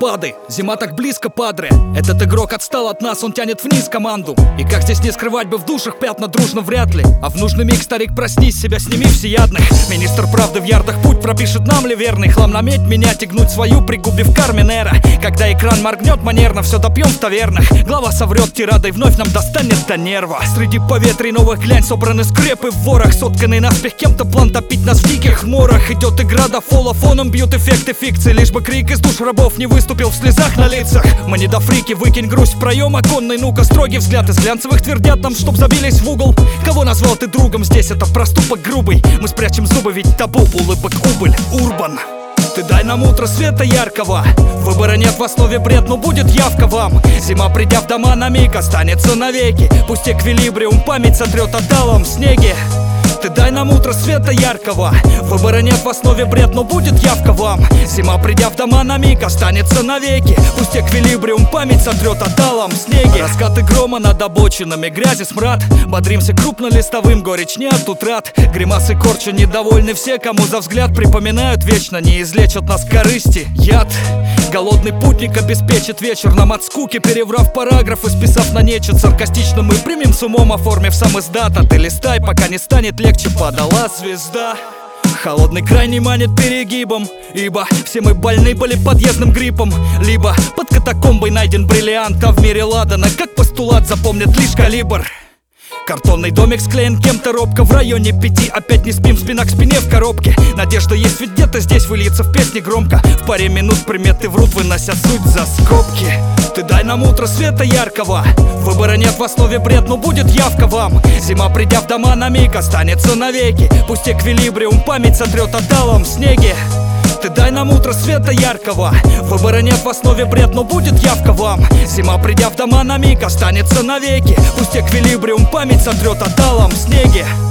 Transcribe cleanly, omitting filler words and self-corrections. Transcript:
снегопады. Зима так близко, падре. Этот игрок отстал от нас, он тянет вниз команду. И как здесь не скрывать бы в душах пятна дружно вряд ли. А в нужный миг, старик, проснись, себя сними всеядных. Министр правды в ярдах путь пропишет нам ли верный. Хлам наметь, менять и гнуть свою, пригубив Карминера. Когда экран моргнет манерно, все допьем в тавернах. Глава соврет тирадой, вновь нам достанет до нерва. Среди поветрий новых глянь собраны скрепы в ворох. Сотканный наспех кем-то план топить нас в диких морах. Идет игра до фола, фоном бьют эффекты фикции. Лишь бы крик из душ рабов не выступил в слезах на лицах. Мы не до фрики, выкинь грусть в проем оконный. Ну-ка, строгий взгляд из глянцевых твердят нам, чтоб забились в угол. Кого назвал ты другом здесь, это проступок грубый. Мы спрячем зубы, ведь табу, улыбок убыль. Урбан. Ты дай нам утро света яркого. Выбора нет, в основе бред, но будет явка вам. Зима, придя в дома, на миг останется навеки. Пусть эквилибриум память сотрет о талом снеге. Ты дай нам утро света яркого. Выбора нет, в основе бред, но будет явка вам. Зима, придя в дома, на миг останется навеки. Пусть эквилибриум память сотрет о талом снеге. Раскаты грома над обочинами, грязи смрад. Бодримся крупнолистовым, горечь не от утрат. Гримасы корча недовольны все, кому за взгляд припоминают вечно. Не излечат нас корысти, яд. Голодный путник обеспечит вечер нам от скуки, переврав параграф и списав на нечет. Саркастично мы примем с умом, оформив сам издат. А ты листай, пока не станет легче, подала звезда. Холодный край не манит перегибом, ибо все мы больны были подъездным гриппом. Либо под катакомбой найден бриллиант, а в мире ладана, как постулат, запомнит лишь калибр. Картонный домик склеен кем-то робко. В районе 5 опять не спим, спина к спине в коробке. Надежда есть, ведь где-то здесь выльется в песне громко. В паре минут приметы врут, вынося суть за скобки. Ты дай нам утро света яркого. Выбора нет, в основе бред, но будет явка вам. Зима, придя в дома, на миг останется навеки. Пусть эквилибриум память сотрет о талом снеге. Ты дай нам утро света яркого. Выбора нет, в основе бред, но будет явка вам. Зима, придя в дома, на миг останется навеки. Пусть эквилибриум память сотрет о талом снеге.